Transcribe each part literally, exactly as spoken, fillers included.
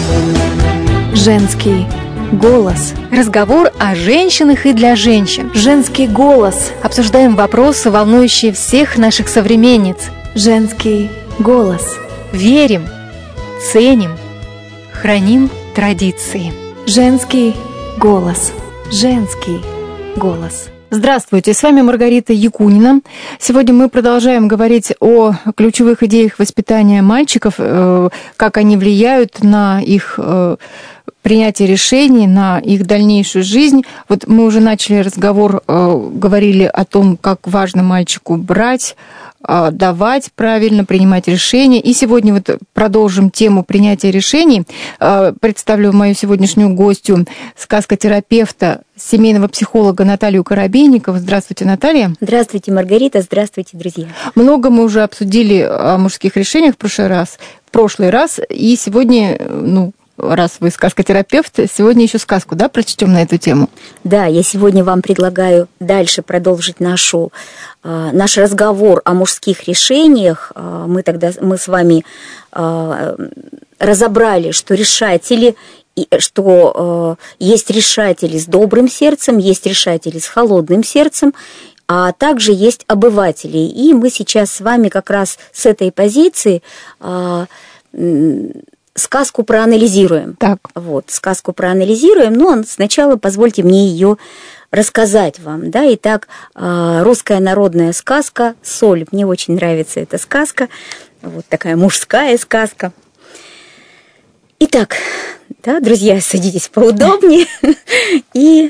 Женский голос. Разговор о женщинах и для женщин. Женский голос. Обсуждаем вопросы, волнующие всех наших современниц. Женский голос. Верим, ценим, храним традиции. Женский голос. Женский голос. Здравствуйте, с вами Маргарита Якунина. Сегодня мы продолжаем говорить о ключевых идеях воспитания мальчиков, как они влияют на их принятие решений, на их дальнейшую жизнь. Вот мы уже начали разговор, говорили о том, как важно мальчику брать, давать правильно, принимать решения. И сегодня вот продолжим тему принятия решений. Представлю мою сегодняшнюю гостью, сказкотерапевта, семейного психолога Наталью Коробейникову. Здравствуйте, Наталья. Здравствуйте, Маргарита. Здравствуйте, друзья. Много мы уже обсудили о мужских решениях в прошлый раз, в прошлый раз, и сегодня, ну, раз вы сказкотерапевт, сегодня еще сказку, да, прочтем на эту тему? Да, я сегодня вам предлагаю дальше продолжить нашу, э, наш разговор о мужских решениях. Э, мы тогда мы с вами э, разобрали, что решатели, что э, есть решатели с добрым сердцем, есть решатели с холодным сердцем, а также есть обыватели. И мы сейчас с вами как раз с этой позиции э, сказку проанализируем. Так. Вот, сказку проанализируем, но сначала позвольте мне ее рассказать вам. Да? Итак, русская народная сказка «Соль». Мне очень нравится эта сказка, вот такая мужская сказка. Итак, да, друзья, садитесь поудобнее и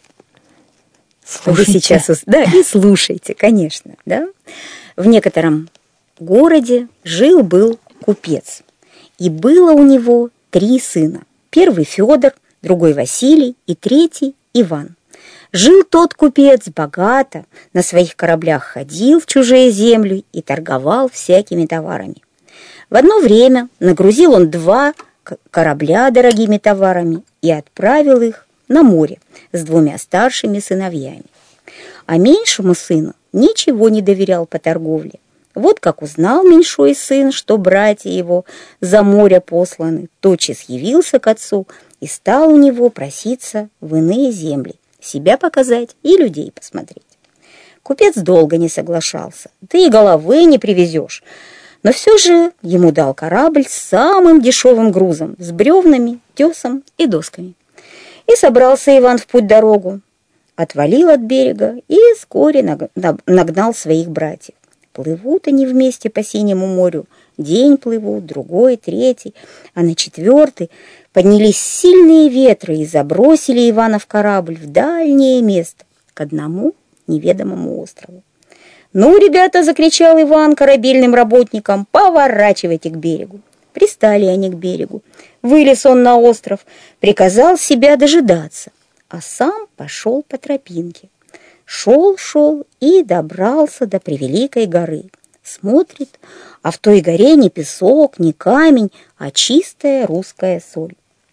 вы сейчас, да, и слушайте, конечно. Да? В некотором городе жил-был купец. И было у него три сына. Первый Федор, другой Василий и третий Иван. Жил тот купец богато, на своих кораблях ходил в чужие земли и торговал всякими товарами. В одно время нагрузил он два корабля дорогими товарами и отправил их на море с двумя старшими сыновьями. А меньшему сыну ничего не доверял по торговле. Вот как узнал меньшой сын, что братья его за море посланы, тотчас явился к отцу и стал у него проситься в иные земли, себя показать и людей посмотреть. Купец долго не соглашался, ты и головы не привезешь, но все же ему дал корабль с самым дешевым грузом, с бревнами, тесом и досками. И собрался Иван в путь-дорогу, отвалил от берега и вскоре нагнал своих братьев. Плывут они вместе по синему морю, день плывут, другой, третий, а на четвертый поднялись сильные ветры и забросили Ивана в корабль в дальнее место, к одному неведомому острову. «Ну, ребята!» — закричал Иван корабельным работникам, «поворачивайте к берегу!» Пристали они к берегу. Вылез он на остров, приказал себя дожидаться, а сам пошел по тропинке. Шел-шел и добрался до превеликой горы. Смотрит, а в той горе не песок, не камень, а чистая русская соль.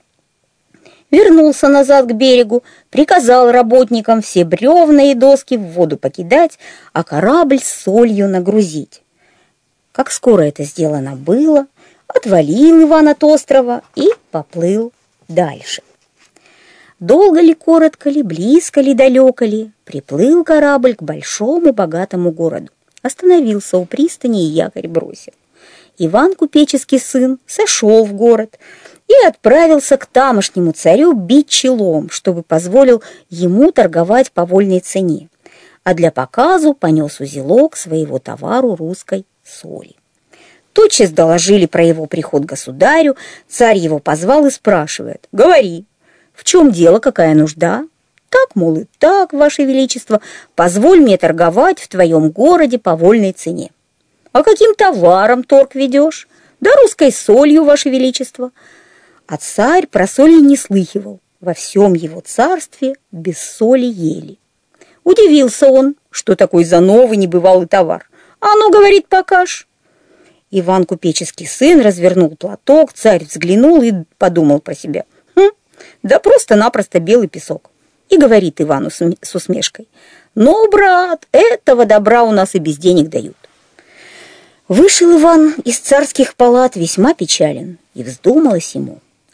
Вернулся назад к берегу, приказал работникам все бревна и доски в воду покидать, а корабль с солью нагрузить. Как скоро это сделано было, отвалил Иван от острова и поплыл дальше. Долго ли, коротко ли, близко ли, далеко ли, приплыл корабль к большому богатому городу. Остановился у пристани и якорь бросил. Иван, купеческий сын, сошел в город и отправился к тамошнему царю бить челом, чтобы позволил ему торговать по вольной цене, а для показу понес узелок своего товару русской соли. Тотчас доложили про его приход государю, царь его позвал и спрашивает: «Говори, в чем дело, какая нужда?» «Так, мол, и так, ваше величество, позволь мне торговать в твоем городе по вольной цене». «А каким товаром торг ведешь?» «Да русской солью, ваше величество». А царь про соль не слыхивал, во всем его царстве без соли ели. Удивился он, что такой за новый небывалый товар. «А ну, — говорит, — покаж». Иван, купеческий сын, развернул платок, царь взглянул и подумал про себя: «Хм, да просто-напросто белый песок». И говорит Ивану с усмешкой: «Ну, брат, этого добра у нас и без денег дают». Вышел Иван из царских палат весьма печален, и вздумалось ему: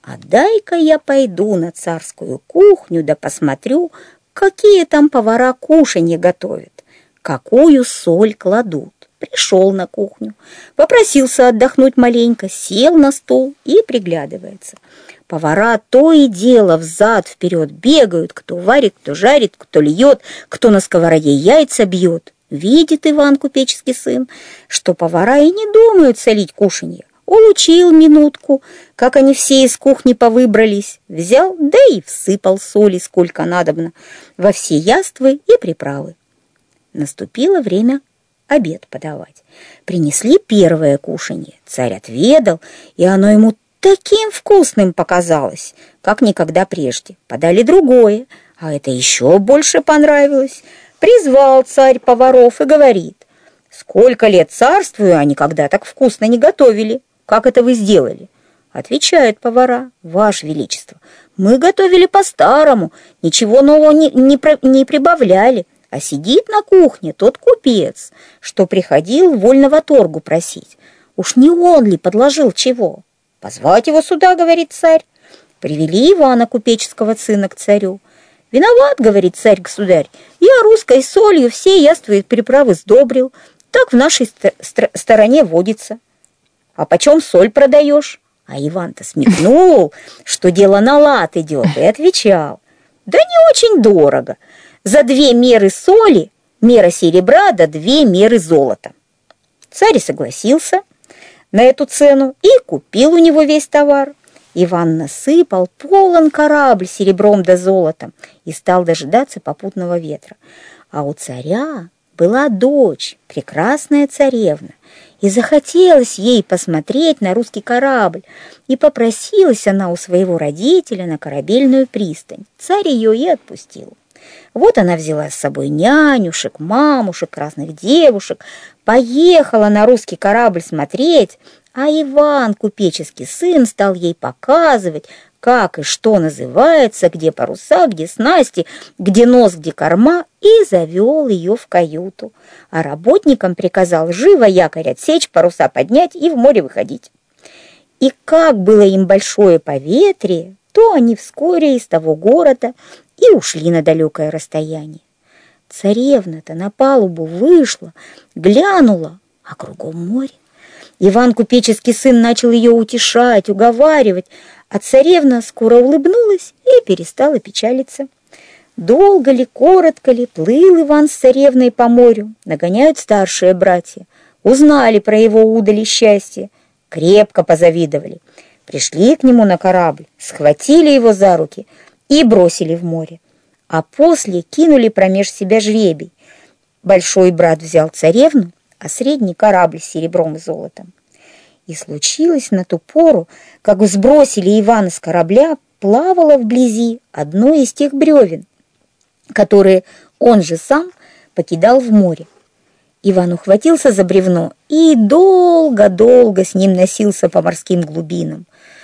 А дай-ка я пойду на царскую кухню, да посмотрю, какие там повара кушанье готовят, какую соль кладут. Пришел на кухню, попросился отдохнуть маленько, сел на стол и приглядывается. Повара то и дело взад-вперед бегают, кто варит, кто жарит, кто льет, кто на сковороде яйца бьет. Видит Иван, купеческий сын, что повара и не думают солить кушанье. Улучил минутку, как они все из кухни повыбрались, взял, да и всыпал соли сколько надобно во все яствы и приправы. Наступило время обед подавать. Принесли первое кушанье. Царь отведал, и оно ему таким вкусным показалось, как никогда прежде. Подали другое, а это еще больше понравилось. Призвал царь поваров и говорит: «Сколько лет царствую, а никогда так вкусно не готовили. Как это вы сделали?» Отвечают повара: «Ваше Величество, мы готовили по-старому, ничего нового не, не, не прибавляли. А сидит на кухне тот купец, что приходил вольного торгу просить. Уж не он ли подложил чего? Позвать его сюда, — говорит царь. Привели Ивана, купеческого сына, к царю. Виноват, — говорит царь-государь, — я русской солью все яства и приправы сдобрил. Так в нашей ст- ст- стороне водится. А почем соль продаешь? А Иван-то смекнул, что дело на лад идет, и отвечал: да не очень дорого. За две меры соли, мера серебра, да две меры золота. Царь согласился на эту цену и купил у него весь товар. Иван насыпал полон корабль серебром да золотом и стал дожидаться попутного ветра. А у царя была дочь, прекрасная царевна, и захотелось ей посмотреть на русский корабль, и попросилась она у своего родителя на корабельную пристань. Царь ее и отпустил. Вот она взяла с собой нянюшек, мамушек, разных девушек, поехала на русский корабль смотреть, а Иван, купеческий сын, стал ей показывать, как и что называется, где паруса, где снасти, где нос, где корма, и завел ее в каюту. А работникам приказал живо якорь отсечь, паруса поднять и в море выходить. И как было им большое поветрие, то они вскоре из того города и ушли на далекое расстояние. Царевна-то на палубу вышла, глянула, а кругом море. Иван, купеческий сын, начал ее утешать, уговаривать, а царевна скоро улыбнулась и перестала печалиться. Долго ли, коротко ли, плыл Иван с царевной по морю, нагоняют старшие братья. Узнали про его удали счастье, крепко позавидовали. Пришли к нему на корабль, схватили его за руки и бросили в море. А после кинули промеж себя жребий. Большой брат взял царевну, а средний корабль с серебром и золотом. И случилось на ту пору, как сбросили Ивана с корабля, плавало вблизи одно из тех бревен, которые он же сам покидал в море. Иван ухватился за бревно и долго-долго с ним носился по морским глубинам.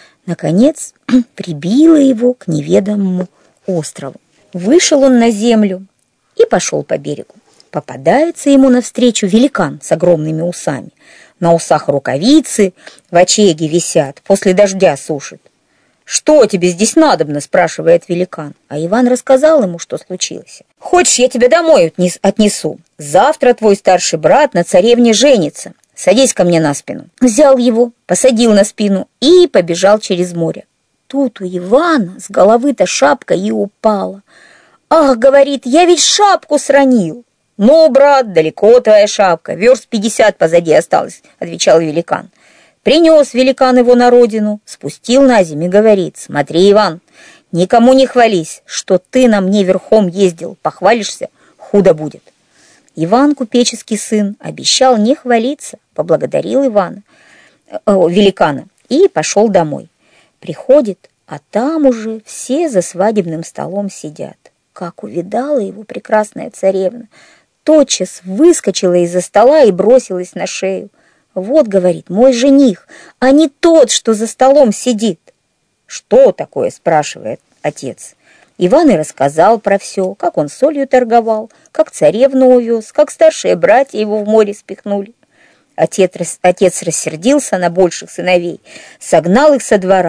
Наконец прибило его к неведомому острову. Вышел он на землю и пошел по берегу. Попадается ему навстречу великан с огромными усами. На усах рукавицы в очаге висят, после дождя сушит. «Что тебе здесь надобно?» — спрашивает великан. А Иван рассказал ему, что случилось. «Хочешь, я тебя домой отнесу? Завтра твой старший брат на царевне женится. Садись ко мне на спину». Взял его, посадил на спину и побежал через море. Тут у Ивана с головы-то шапка и упала. «Ах, — говорит, — я ведь шапку сронил». «Ну, брат, далеко твоя шапка, верст пятьдесят позади осталось», — отвечал великан. Принес великан его на родину, спустил на землю и говорит: «Смотри, Иван, никому не хвались, что ты на мне верхом ездил, похвалишься, худо будет». Иван, купеческий сын, обещал не хвалиться, поблагодарил Ивана, э, великана, и пошел домой. Приходит, а там уже все за свадебным столом сидят. Как увидала его прекрасная царевна, тотчас выскочила из-за стола и бросилась на шею. «Вот, — говорит, — мой жених, а не тот, что за столом сидит». «Что такое?» — спрашивает отец. Иван и рассказал про все, как он солью торговал, как царевну увез, как старшие братья его в море спихнули. Отец, отец рассердился на больших сыновей, согнал их со двора,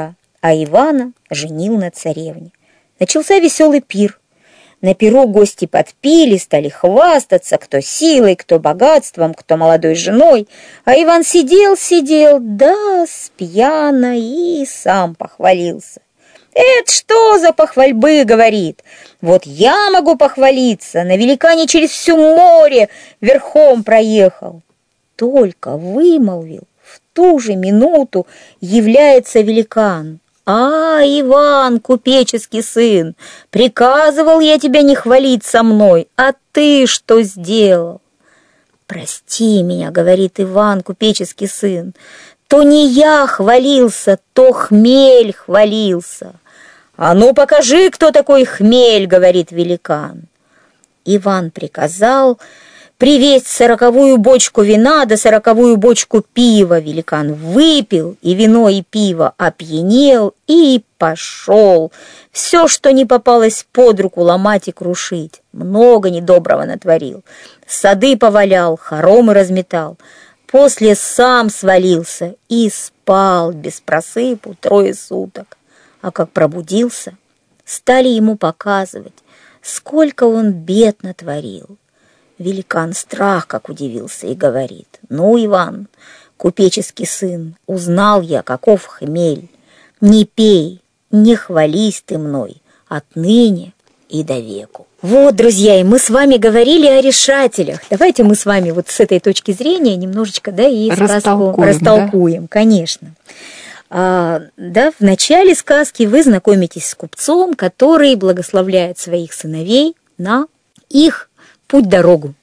а Ивана женил на царевне. Начался веселый пир. На пиру гости подпили, стали хвастаться, кто силой, кто богатством, кто молодой женой. А Иван сидел-сидел, да спьяно и сам похвалился. «Это что за похвальбы?» — говорит. «Вот я могу похвалиться, на великане через всё море верхом проехал». Только вымолвил, в ту же минуту является великан. «А, Иван, купеческий сын, приказывал я тебя не хвалить со мной, а ты что сделал?» «Прости меня, — говорит Иван, купеческий сын, — то не я хвалился, то хмель хвалился». «А ну покажи, кто такой хмель, — говорит великан». Иван приказал привезть сороковую бочку вина да сороковую бочку пива. Великан выпил, и вино, и пиво опьянел, и пошел. Все, что не попалось под руку, ломать и крушить. Много недоброго натворил. Сады повалял, хоромы разметал. После сам свалился и спал без просыпу трое суток. А как пробудился, стали ему показывать, сколько он бед натворил. Великан страх как удивился и говорит: «Ну, Иван, купеческий сын, узнал я, каков хмель. Не пей, не хвались ты мной отныне и до веку». Вот, друзья, и мы с вами говорили о решателях. Давайте мы с вами вот с этой точки зрения немножечко, да, и сказку растолкуем, да? Конечно. А, да, в начале сказки вы знакомитесь с купцом, который благословляет своих сыновей на их путь-дорогу,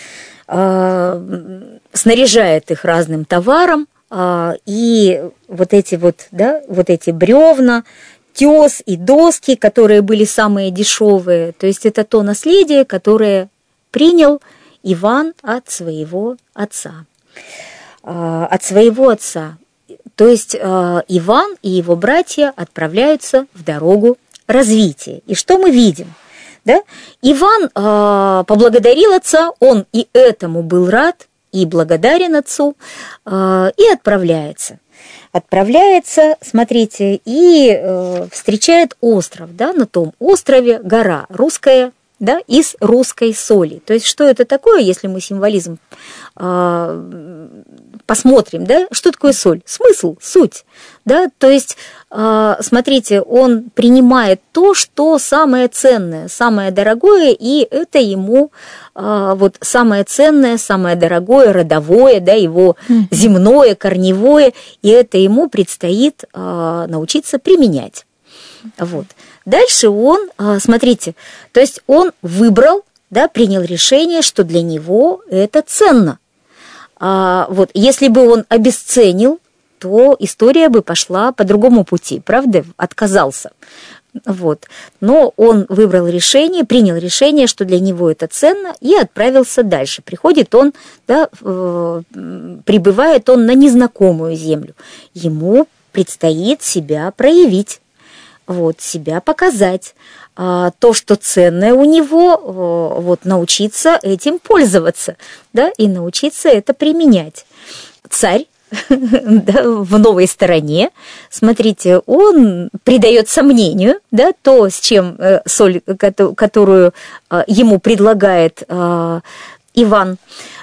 а, снаряжает их разным товаром, а, и вот эти вот, да, вот эти бревна, тес и доски, которые были самые дешевые, то есть это то наследие, которое принял Иван от своего отца, а, от своего отца. То есть э, Иван и его братья отправляются в дорогу развития. И что мы видим? Да? Иван э, поблагодарил отца, он и этому был рад, и благодарен отцу, э, и отправляется. Отправляется, смотрите, и э, встречает остров. Да? На том острове гора русская, да, из русской соли. То есть что это такое, если мы символизм э, посмотрим, да, что такое соль? Смысл, суть, да, то есть, э, смотрите, он принимает то, что самое ценное, самое дорогое, и это ему э, вот самое ценное, самое дорогое, родовое, да, его земное, корневое, и это ему предстоит э, научиться применять. Вот. Дальше он, смотрите, то есть он выбрал, да, принял решение, что для него это ценно. А, вот, если бы он обесценил, то история бы пошла по другому пути, правда? Отказался. Вот. Но он выбрал решение, принял решение, что для него это ценно, и отправился дальше. Приходит он, да, прибывает он на незнакомую землю. Ему предстоит себя проявить. Вот, себя показать, а, то, что ценное у него, а, вот, научиться этим пользоваться, да, и научиться это применять. Царь, да, в новой стороне, смотрите, он придает сомнению, да, то, с чем э, соль, которую э, ему предлагает э, Иван.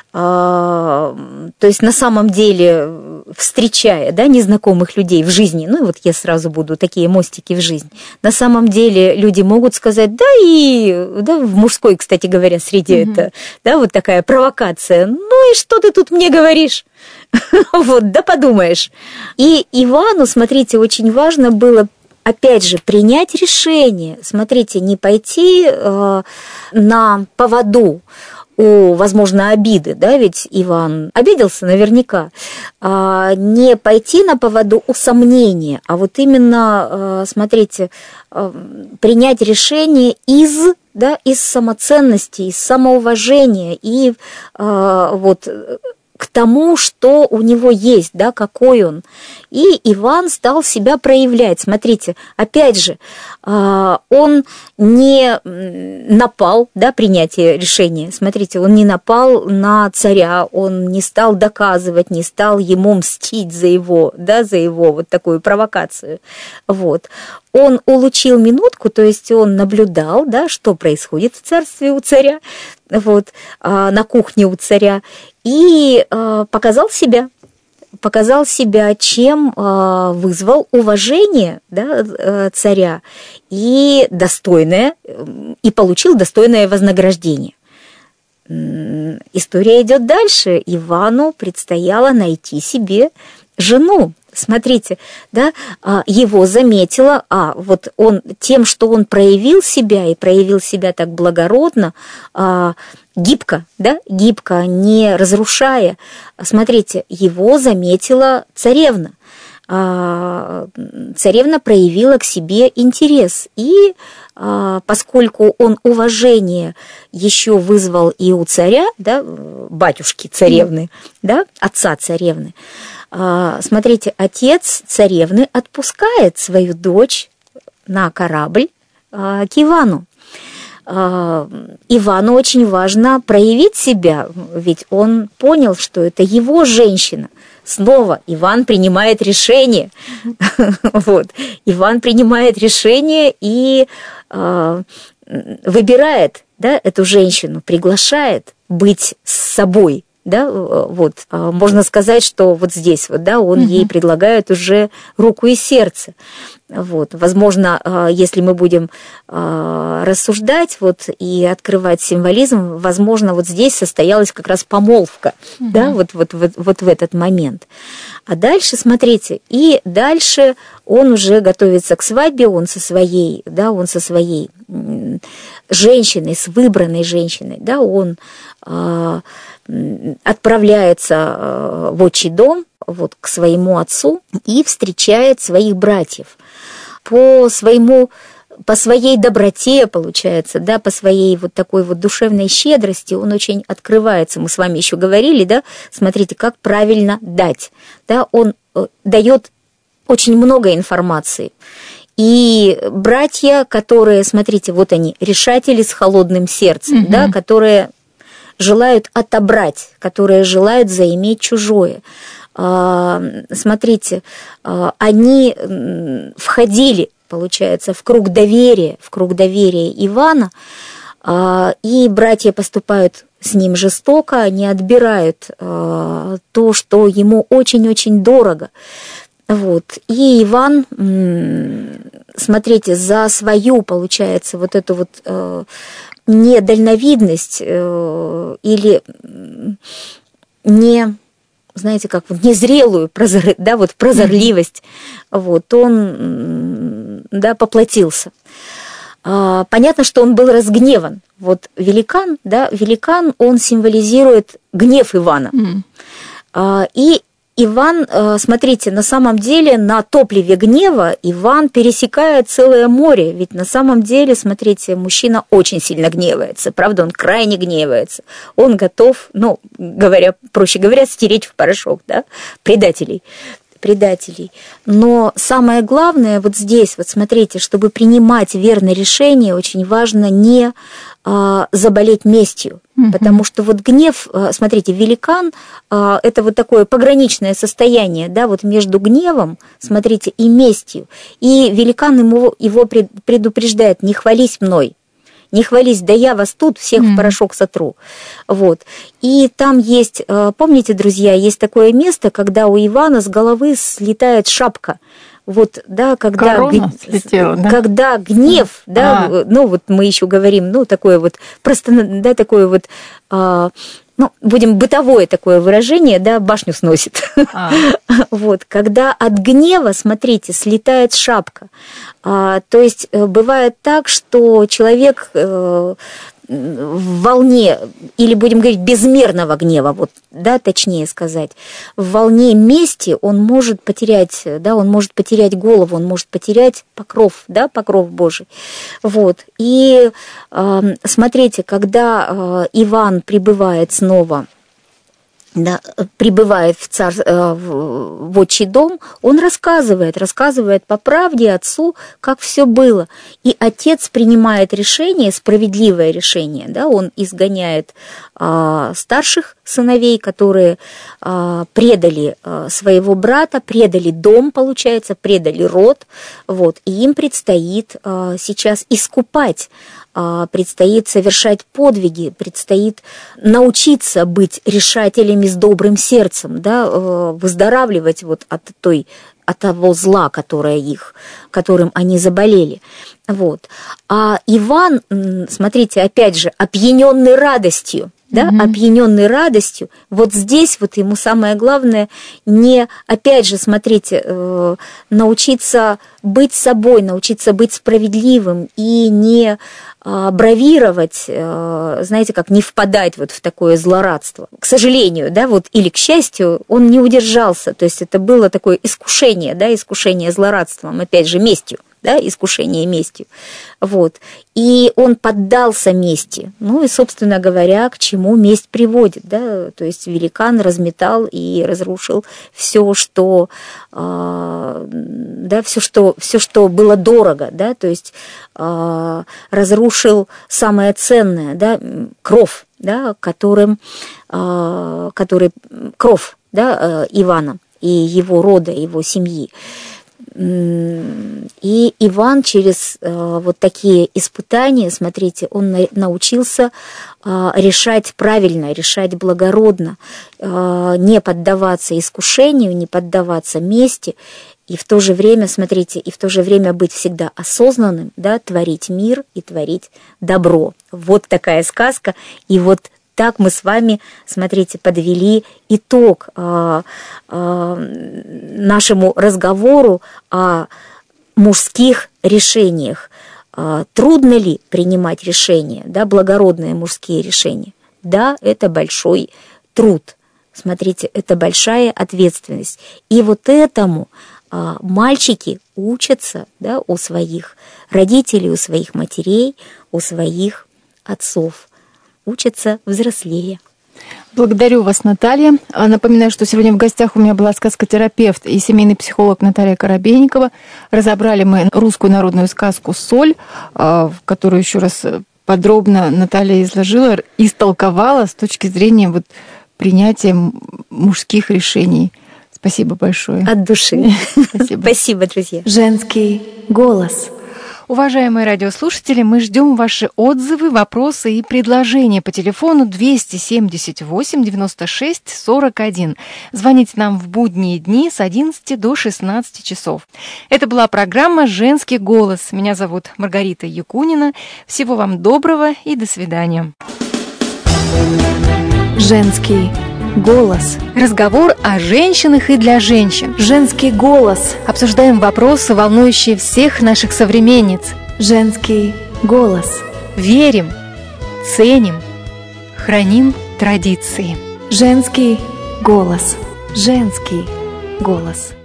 То есть на самом деле, встречая, да, незнакомых людей в жизни, ну вот я сразу буду такие мостики в жизнь, на самом деле люди могут сказать, да, и да, в мужской, кстати говоря, среде mm-hmm. это, да, вот такая провокация, ну и что ты тут мне говоришь? Вот, да подумаешь. И Ивану, смотрите, очень важно было, опять же, принять решение, смотрите, не пойти э, на поводу у, возможно, обиды, да, ведь Иван обиделся наверняка, а, не пойти на поводу у сомнения, а вот именно, а, смотрите, а, принять решение из, да, из самоценности, из самоуважения и а, вот к тому, что у него есть, да, какой он. И Иван стал себя проявлять. Смотрите, опять же, он не напал, да, принятие решения. Смотрите, он не напал на царя, он не стал доказывать, не стал ему мстить за его, да, за его вот такую провокацию. Вот. Он улучил минутку, то есть он наблюдал, да, что происходит в царстве у царя, вот, на кухне у царя, и показал себя. Показал себя, чем вызвал уважение, да, царя и достойное, и получил достойное вознаграждение. История идет дальше. Ивану предстояло найти себе жену. Смотрите, да, его заметила, а вот он тем, что он проявил себя и проявил себя так благородно, гибко, да, гибко, не разрушая. Смотрите, его заметила царевна. Царевна проявила к себе интерес, и поскольку он уважение еще вызвал и у царя, да, батюшки царевны, да, отца царевны, смотрите, отец царевны отпускает свою дочь на корабль к Ивану. Ивану очень важно проявить себя, ведь он понял, что это его женщина. Снова Иван принимает решение. Вот. Иван принимает решение и э, выбирает, да, эту женщину, приглашает быть с собой. Да, вот, можно сказать, что вот здесь вот, да, он угу. ей предлагает уже руку и сердце. Вот. Возможно, если мы будем рассуждать вот, и открывать символизм, возможно, вот здесь состоялась как раз помолвка, угу. да, вот, вот, вот, вот в этот момент. А дальше, смотрите, и дальше он уже готовится к свадьбе, он со своей, да, он со своей женщиной, с выбранной женщиной, да, он э, отправляется в отчий дом, вот, к своему отцу и встречает своих братьев. По своему, по своей доброте, получается, да, по своей вот такой вот душевной щедрости он очень открывается. Мы с вами еще говорили, да, смотрите, как правильно дать. Да, он дает очень много информации. И братья, которые, смотрите, вот они, решатели с холодным сердцем, угу. да, которые желают отобрать, которые желают заиметь чужое. Смотрите, они входили, получается, в круг доверия, в круг доверия Ивана, и братья поступают с ним жестоко, они отбирают то, что ему очень-очень дорого. Вот. И Иван, смотрите, за свою, получается, вот эту вот э, недальновидность э, или не, знаете, как вот незрелую прозор, да, вот прозорливость, mm-hmm. вот, он, да, поплатился. А, понятно, что он был разгневан. Вот великан, да, великан, он символизирует гнев Ивана. Mm-hmm. А, и Иван, смотрите, на самом деле на топливе гнева Иван пересекает целое море, ведь на самом деле, смотрите, мужчина очень сильно гневается, правда, он крайне гневается, он готов, ну, говоря, проще говоря, стереть в порошок, да, предателей. предателей. Но самое главное вот здесь, вот смотрите, чтобы принимать верное решение, очень важно не а, заболеть местью. Mm-hmm. Потому что вот гнев, смотрите, великан а, это вот такое пограничное состояние, да, вот между гневом, смотрите, и местью. И великан ему, его предупреждает: не хвались мной. Не хвались, да я вас тут всех mm. в порошок сотру. Вот. И там есть, помните, друзья, есть такое место, когда у Ивана с головы слетает шапка. Вот, да, когда, Корона слетела, да? Когда гнев, mm. да, а. ну вот мы еще говорим, ну такое вот, просто, да, такое вот, а, ну, будем бытовое такое выражение, да, башню сносит. А. Вот, когда от гнева, смотрите, слетает шапка. А, то есть бывает так, что человек э, в волне, или будем говорить, безмерного гнева, вот, да, точнее сказать, в волне мести он может потерять, да, он может потерять голову, он может потерять покров, да, покров Божий. Вот. И э, смотрите, когда э, Иван прибывает снова да, прибывает в, цар, в отчий дом, он рассказывает, рассказывает по правде отцу, как все было. И отец принимает решение, справедливое решение, да, он изгоняет а, старших сыновей, которые а, предали а, своего брата, предали дом, получается, предали род, вот, и им предстоит а, сейчас искупать, предстоит совершать подвиги, предстоит научиться быть решателями с добрым сердцем, да, выздоравливать вот от той, от того зла, которое их, которым они заболели. Вот. А Иван, смотрите, опять же, опьяненный радостью, да, mm-hmm. опьяненный радостью, вот здесь вот ему самое главное не, опять же, смотрите, э, научиться быть собой, научиться быть справедливым и не э, бравировать, э, знаете, как не впадать вот в такое злорадство. К сожалению, да, вот, или к счастью, он не удержался, то есть это было такое искушение, да, искушение злорадством, опять же, местью. Да, искушение местью. Вот. И он поддался мести. Ну и, собственно говоря, к чему месть приводит. Да? То есть великан разметал и разрушил все, что, э, да, все, что, все, что было дорого. Да? То есть э, разрушил самое ценное, да? Кров, да? Которым, э, который, кров, да? Ивана и его рода, его семьи. И Иван через э, вот такие испытания, смотрите, он на, научился э, решать правильно, решать благородно, э, не поддаваться искушению, не поддаваться мести, и в то же время, смотрите, и в то же время быть всегда осознанным, да, творить мир и творить добро. Вот такая сказка, и вот так мы с вами, смотрите, подвели итог э, э, нашему разговору о мужских решениях. Э, трудно ли принимать решения, да, благородные мужские решения? Да, это большой труд. Смотрите, это большая ответственность. И вот этому э, мальчики учатся, да, у своих родителей, у своих матерей, у своих отцов. Учатся взрослее. Благодарю вас, Наталья. Напоминаю, что сегодня в гостях у меня была сказкотерапевт и семейный психолог Наталья Коробейникова. Разобрали мы русскую народную сказку «Соль», которую еще раз подробно Наталья изложила, истолковала с точки зрения вот принятия мужских решений. Спасибо большое. От души. Спасибо. Спасибо, друзья. Женский голос. Уважаемые радиослушатели, мы ждем ваши отзывы, вопросы и предложения по телефону двести семьдесят восемь девяносто шесть сорок один. Звоните нам в будние дни с одиннадцати до шестнадцати часов. Это была программа «Женский голос». Меня зовут Маргарита Якунина. Всего вам доброго и до свидания. Женский голос. Разговор о женщинах и для женщин. Женский голос. Обсуждаем вопросы, волнующие всех наших современниц. Женский голос. Верим, ценим, храним традиции. Женский голос. Женский голос.